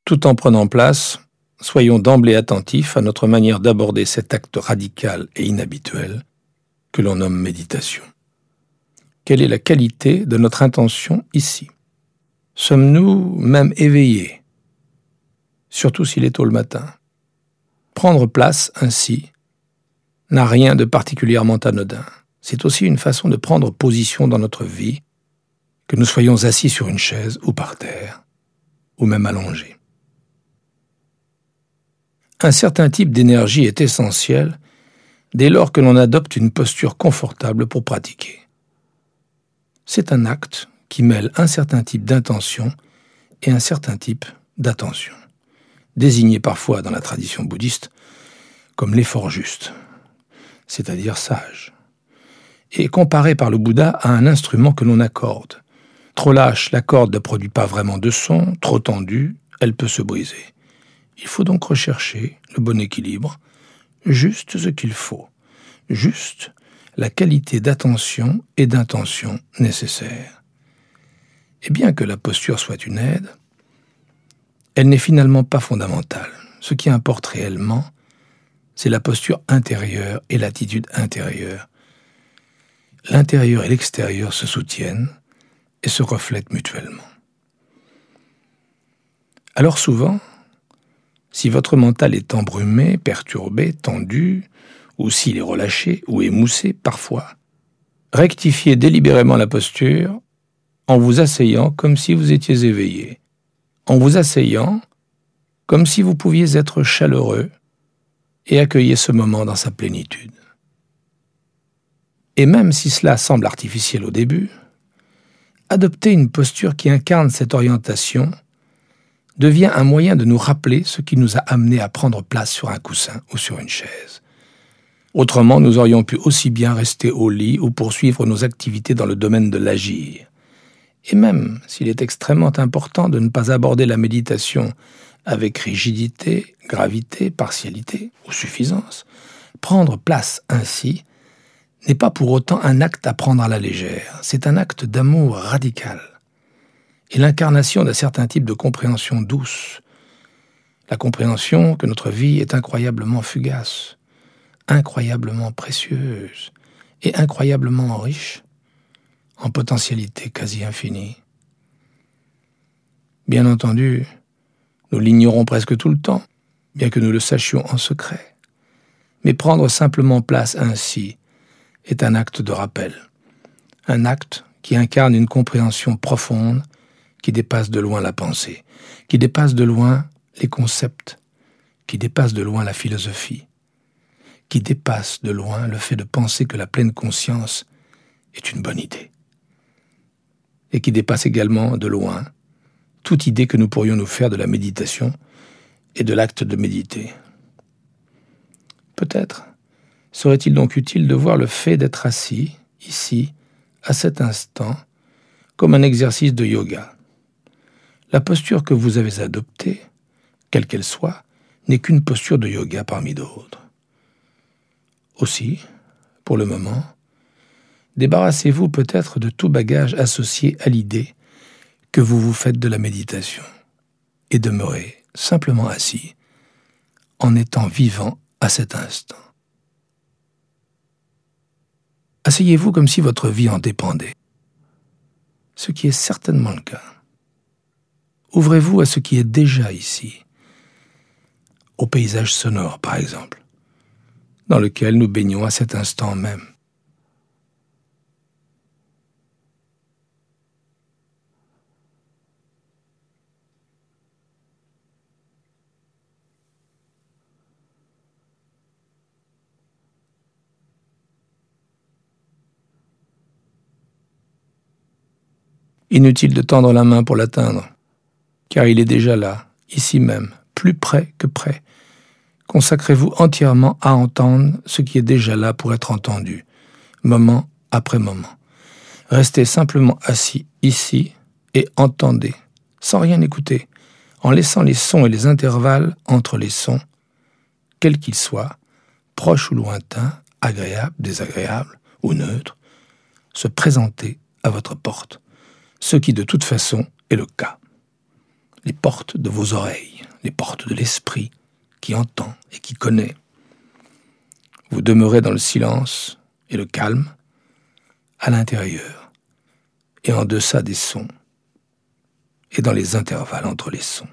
Tout en prenant place, soyons d'emblée attentifs à notre manière d'aborder cet acte radical et inhabituel que l'on nomme méditation. Quelle est la qualité de notre intention ici? Sommes-nous même éveillés, surtout s'il est tôt le matin? Prendre place ainsi n'a rien de particulièrement anodin. C'est aussi une façon de prendre position dans notre vie, que nous soyons assis sur une chaise ou par terre, ou même allongés. Un certain type d'énergie est essentiel dès lors que l'on adopte une posture confortable pour pratiquer. C'est un acte qui mêle un certain type d'intention et un certain type d'attention, désigné parfois dans la tradition bouddhiste comme l'effort juste, c'est-à-dire sage, et comparé par le Bouddha à un instrument que l'on accorde. Trop lâche, la corde ne produit pas vraiment de son, trop tendue, elle peut se briser. Il faut donc rechercher le bon équilibre, juste ce qu'il faut, juste la qualité d'attention et d'intention nécessaire. Et bien que la posture soit une aide, elle n'est finalement pas fondamentale. Ce qui importe réellement, c'est la posture intérieure et l'attitude intérieure. L'intérieur et l'extérieur se soutiennent et se reflètent mutuellement. Alors souvent, si votre mental est embrumé, perturbé, tendu, ou s'il est relâché ou émoussé parfois, rectifiez délibérément la posture en vous asseyant comme si vous étiez éveillé, en vous asseyant comme si vous pouviez être chaleureux et accueillir ce moment dans sa plénitude. Et même si cela semble artificiel au début, adopter une posture qui incarne cette orientation devient un moyen de nous rappeler ce qui nous a amenés à prendre place sur un coussin ou sur une chaise. Autrement, nous aurions pu aussi bien rester au lit ou poursuivre nos activités dans le domaine de l'agir. Et même s'il est extrêmement important de ne pas aborder la méditation avec rigidité, gravité, partialité ou suffisance, prendre place ainsi n'est pas pour autant un acte à prendre à la légère. C'est un acte d'amour radical et l'incarnation d'un certain type de compréhension douce. La compréhension que notre vie est incroyablement fugace, incroyablement précieuse et incroyablement riche en potentialité quasi infinie. Bien entendu, nous l'ignorons presque tout le temps, bien que nous le sachions en secret. Mais prendre simplement place ainsi est un acte de rappel, un acte qui incarne une compréhension profonde qui dépasse de loin la pensée, qui dépasse de loin les concepts, qui dépasse de loin la philosophie, qui dépasse de loin le fait de penser que la pleine conscience est une bonne idée, et qui dépasse également de loin toute idée que nous pourrions nous faire de la méditation et de l'acte de méditer. Peut-être serait-il donc utile de voir le fait d'être assis, ici, à cet instant, comme un exercice de yoga. La posture que vous avez adoptée, quelle qu'elle soit, n'est qu'une posture de yoga parmi d'autres. Aussi, pour le moment, débarrassez-vous peut-être de tout bagage associé à l'idée que vous vous faites de la méditation et demeurez simplement assis en étant vivant à cet instant. Asseyez-vous comme si votre vie en dépendait, ce qui est certainement le cas. Ouvrez-vous à ce qui est déjà ici, au paysage sonore par exemple, dans lequel nous baignons à cet instant même. Inutile de tendre la main pour l'atteindre, car il est déjà là, ici même, plus près que près. Consacrez-vous entièrement à entendre ce qui est déjà là pour être entendu, moment après moment. Restez simplement assis ici et entendez, sans rien écouter, en laissant les sons et les intervalles entre les sons, quels qu'ils soient, proches ou lointains, agréables, désagréables ou neutres, se présenter à votre porte, ce qui de toute façon est le cas. les portes de vos oreilles, les portes de l'esprit qui entend et qui connaît. Vous demeurez dans le silence et le calme, à l'intérieur et en deçà des sons, et dans les intervalles entre les sons.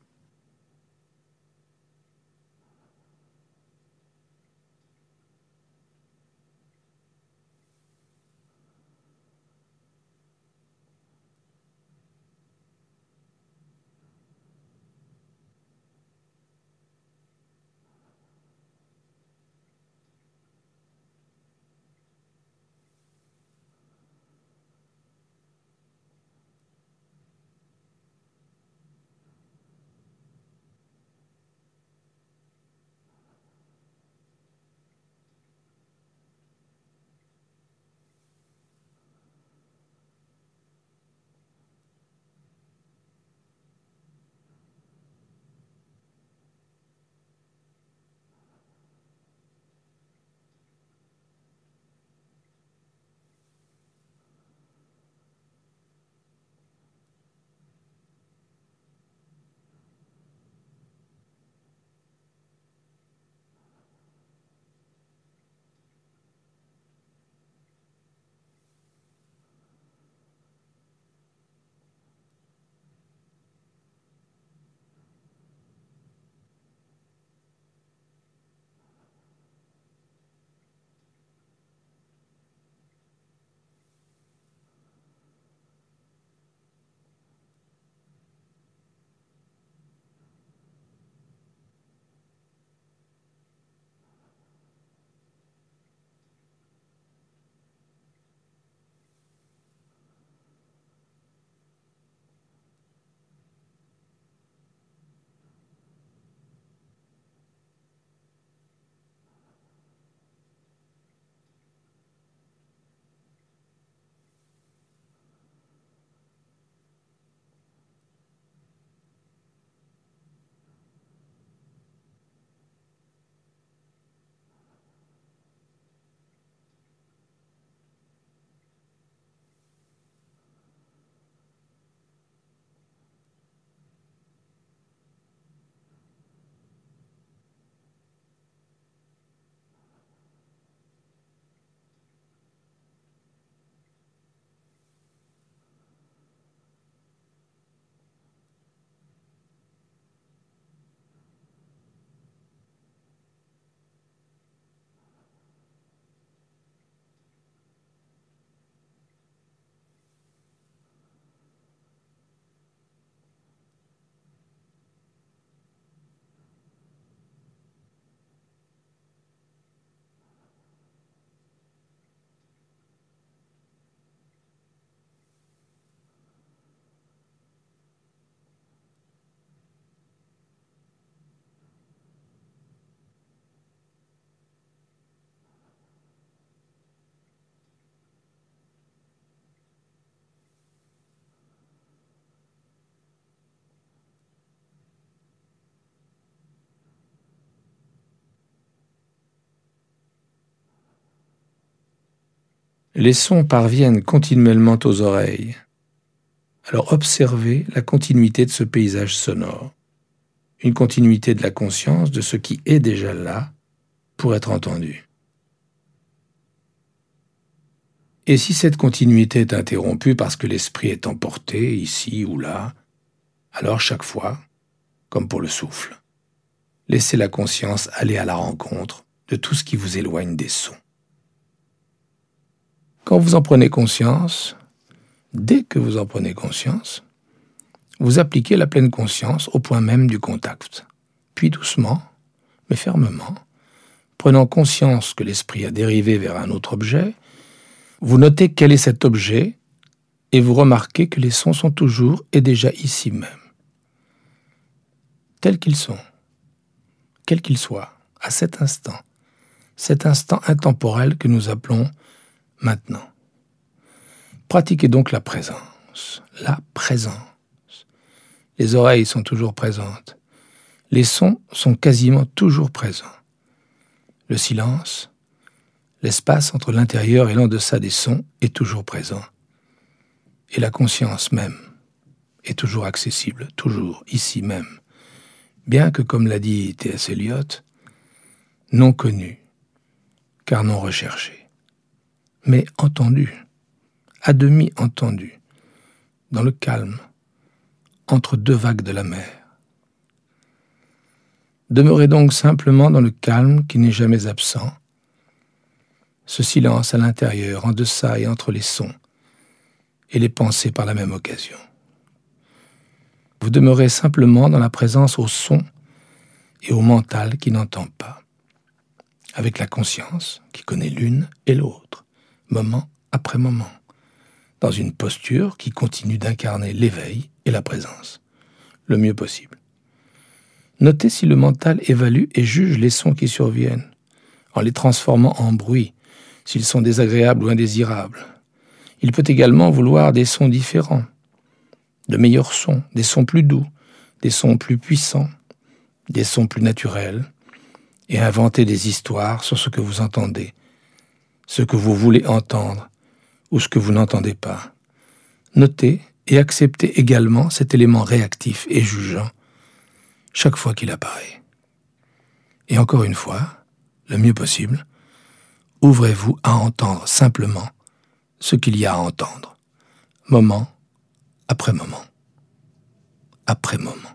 Les sons parviennent continuellement aux oreilles. Alors observez la continuité de ce paysage sonore, une continuité de la conscience de ce qui est déjà là pour être entendu. Et si cette continuité est interrompue parce que l'esprit est emporté ici ou là, alors chaque fois, comme pour le souffle, laissez la conscience aller à la rencontre de tout ce qui vous éloigne des sons. Quand vous en prenez conscience, dès que vous en prenez conscience, vous appliquez la pleine conscience au point même du contact. Puis doucement, mais fermement, prenant conscience que l'esprit a dérivé vers un autre objet, vous notez quel est cet objet et vous remarquez que les sons sont toujours et déjà ici même, tels qu'ils sont, quels qu'ils soient, à cet instant intemporel que nous appelons maintenant. Pratiquez donc la présence, la présence. Les oreilles sont toujours présentes. Les sons sont quasiment toujours présents. Le silence, l'espace entre l'intérieur et l'en-deçà des sons est toujours présent. Et la conscience même est toujours accessible, toujours, ici même, bien que, comme l'a dit T.S. Eliot, non connu, car non recherché, mais entendu, à demi entendu, dans le calme, entre deux vagues de la mer. Demeurez donc simplement dans le calme qui n'est jamais absent, ce silence à l'intérieur, en deçà et entre les sons, et les pensées par la même occasion. Vous demeurez simplement dans la présence au son et au mental qui n'entend pas, avec la conscience qui connaît l'une et l'autre, moment après moment, dans une posture qui continue d'incarner l'éveil et la présence, le mieux possible. Notez si le mental évalue et juge les sons qui surviennent, en les transformant en bruit, s'ils sont désagréables ou indésirables. Il peut également vouloir des sons différents, de meilleurs sons, des sons plus doux, des sons plus puissants, des sons plus naturels, et inventer des histoires sur ce que vous entendez, ce que vous voulez entendre ou ce que vous n'entendez pas. Notez et acceptez également cet élément réactif et jugeant chaque fois qu'il apparaît. Et encore une fois, le mieux possible, ouvrez-vous à entendre simplement ce qu'il y a à entendre, moment après moment, après moment.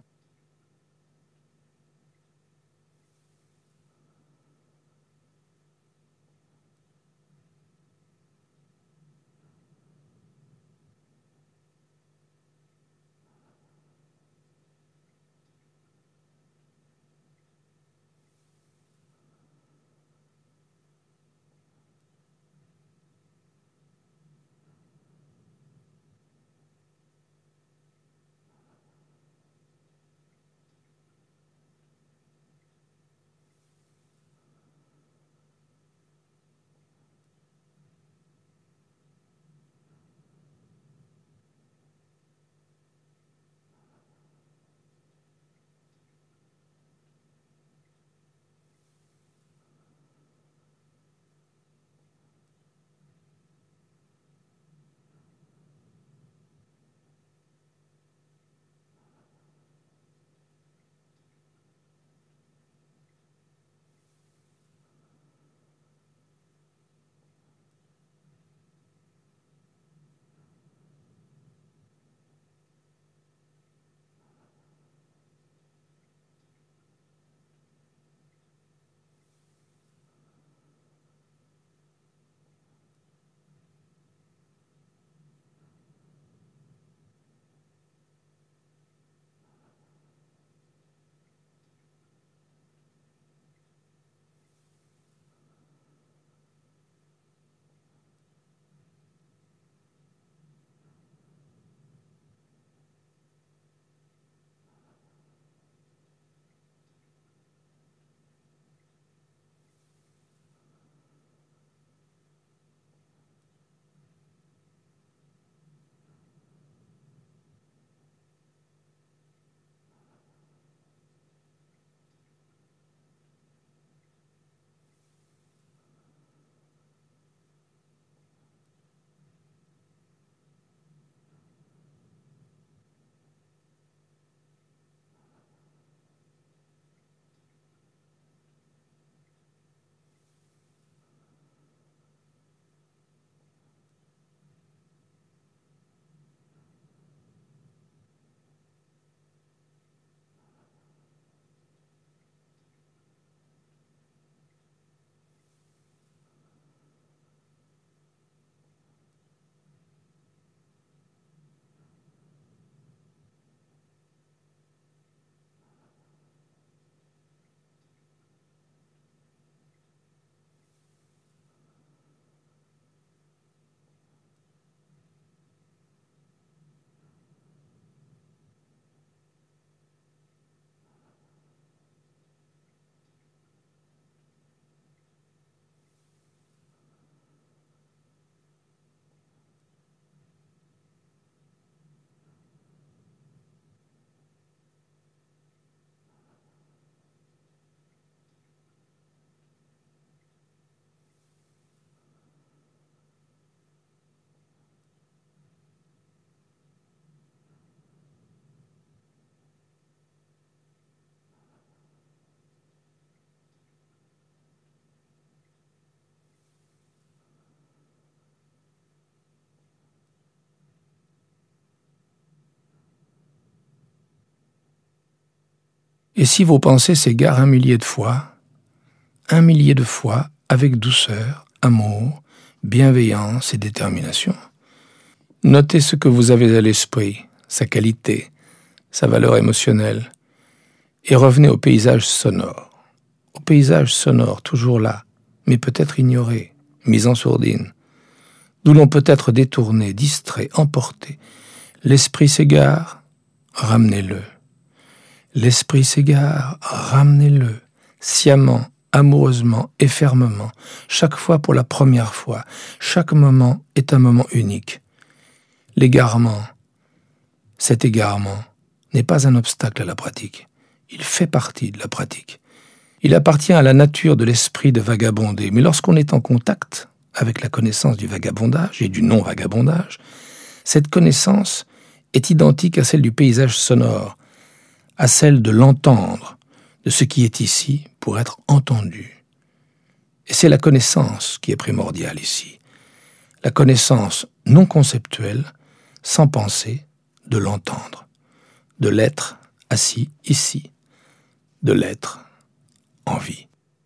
Et si vos pensées s'égarent 1 millier de fois, 1 millier de fois, avec douceur, amour, bienveillance et détermination, notez ce que vous avez à l'esprit, sa qualité, sa valeur émotionnelle, et revenez au paysage sonore. Au paysage sonore, toujours là, mais peut-être ignoré, mis en sourdine, d'où l'on peut être détourné, distrait, emporté. L'esprit s'égare, ramenez-le. L'esprit s'égare, ramenez-le, sciemment, amoureusement et fermement, chaque fois pour la première fois. Chaque moment est un moment unique. L'égarement, cet égarement, n'est pas un obstacle à la pratique. Il fait partie de la pratique. Il appartient à la nature de l'esprit de vagabonder, mais lorsqu'on est en contact avec la connaissance du vagabondage et du non-vagabondage, cette connaissance est identique à celle du paysage sonore, à celle de l'entendre, de ce qui est ici pour être entendu. Et c'est la connaissance qui est primordiale ici. La connaissance non conceptuelle, sans penser, de l'entendre, de l'être assis ici, de l'être en vie.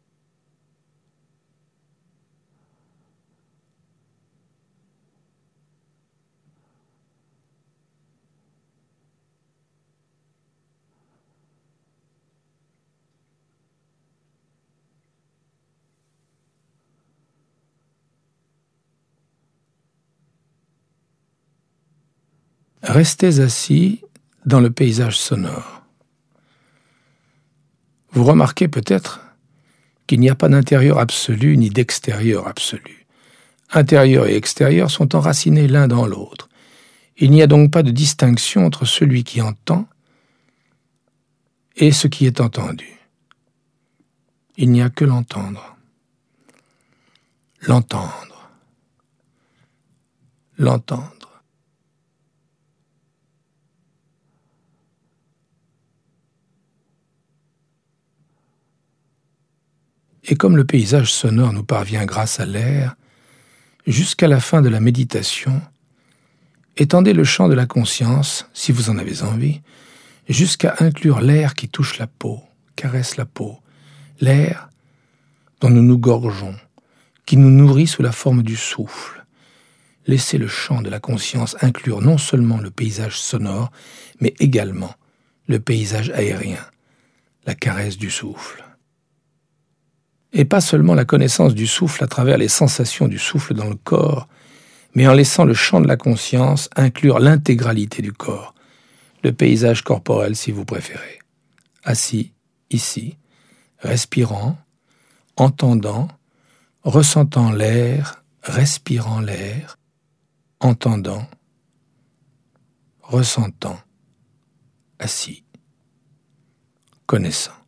Restez assis dans le paysage sonore. Vous remarquez peut-être qu'il n'y a pas d'intérieur absolu ni d'extérieur absolu. Intérieur et extérieur sont enracinés l'un dans l'autre. Il n'y a donc pas de distinction entre celui qui entend et ce qui est entendu. Il n'y a que l'entendre. L'entendre. L'entendre. Et comme le paysage sonore nous parvient grâce à l'air, jusqu'à la fin de la méditation, étendez le champ de la conscience, si vous en avez envie, jusqu'à inclure l'air qui touche la peau, caresse la peau, l'air dont nous nous gorgeons, qui nous nourrit sous la forme du souffle. Laissez le champ de la conscience inclure non seulement le paysage sonore, mais également le paysage aérien, la caresse du souffle. Et pas seulement la connaissance du souffle à travers les sensations du souffle dans le corps, mais en laissant le champ de la conscience inclure l'intégralité du corps, le paysage corporel si vous préférez. Assis, ici, respirant, entendant, ressentant l'air, respirant l'air, entendant, ressentant, assis, connaissant.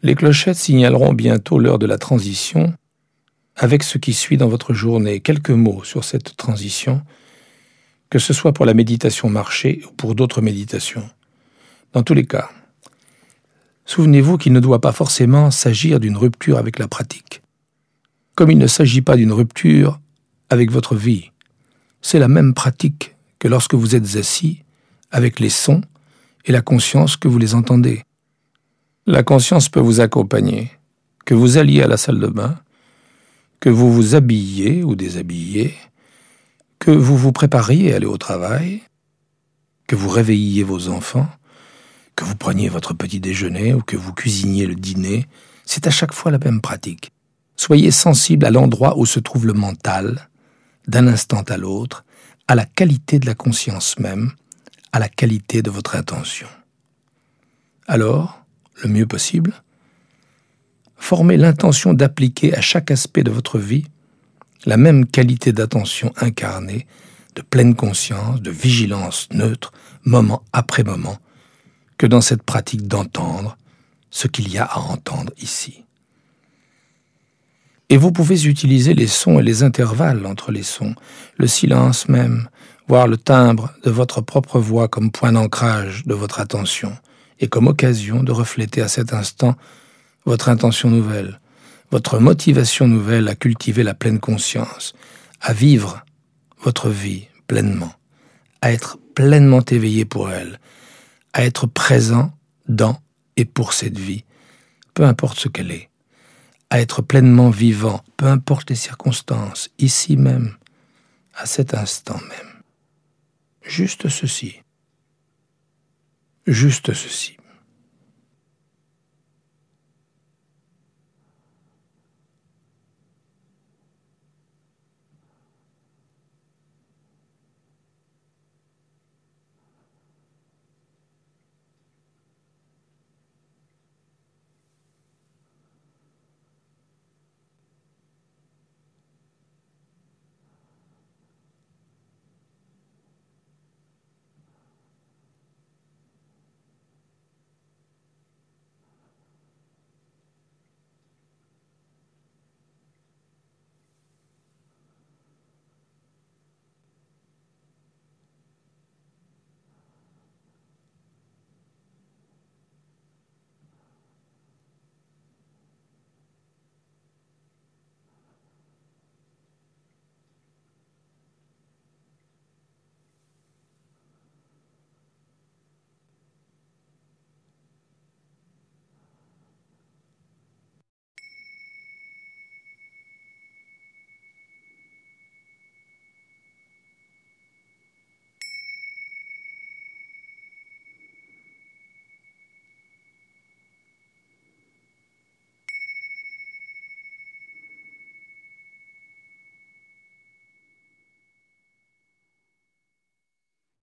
Les clochettes signaleront bientôt l'heure de la transition avec ce qui suit dans votre journée. Quelques mots sur cette transition, que ce soit pour la méditation marché ou pour d'autres méditations. Dans tous les cas, souvenez-vous qu'il ne doit pas forcément s'agir d'une rupture avec la pratique. Comme il ne s'agit pas d'une rupture avec votre vie. C'est la même pratique que lorsque vous êtes assis avec les sons et la conscience que vous les entendez. La conscience peut vous accompagner, que vous alliez à la salle de bain, que vous vous habilliez ou déshabilliez, que vous vous prépariez à aller au travail, que vous réveilliez vos enfants, que vous preniez votre petit déjeuner ou que vous cuisiniez le dîner, c'est à chaque fois la même pratique. Soyez sensible à l'endroit où se trouve le mental, d'un instant à l'autre, à la qualité de la conscience même, à la qualité de votre intention. Alors, le mieux possible, formez l'intention d'appliquer à chaque aspect de votre vie la même qualité d'attention incarnée, de pleine conscience, de vigilance neutre, moment après moment, que dans cette pratique d'entendre ce qu'il y a à entendre ici. Et vous pouvez utiliser les sons et les intervalles entre les sons, le silence même, voire le timbre de votre propre voix comme point d'ancrage de votre attention et comme occasion de refléter à cet instant votre intention nouvelle, votre motivation nouvelle à cultiver la pleine conscience, à vivre votre vie pleinement, à être pleinement éveillé pour elle, à être présent dans et pour cette vie, peu importe ce qu'elle est, à être pleinement vivant, peu importe les circonstances, ici même, à cet instant même. Juste ceci. Juste ceci.